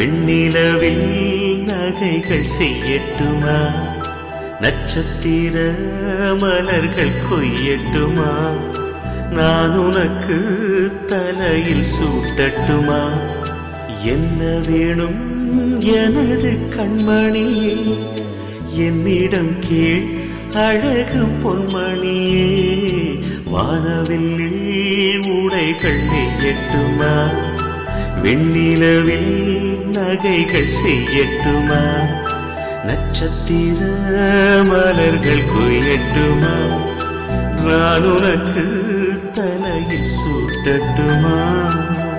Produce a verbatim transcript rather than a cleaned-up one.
வெண்ணிலவில் நகைகள் செய்யட்டுமா, நட்சத்திர மலர்கள் கொய்யட்டுமா, நான் உனக்கு தலையில் சூட்டட்டுமா, என்ன வேணும் எனது கண்மணியே, என்னிடம் கேள் அழகு பொன்மணியே, வானவில்லில் உடைகள் நெய்யட்டுமா, வெண்ணிலவில் நகைகள் செய்யட்டுமா, நட்சத்திர மலர்கள் கொய்யட்டுமா, நான் உனக்கு தலையில் சூட்டட்டுமா.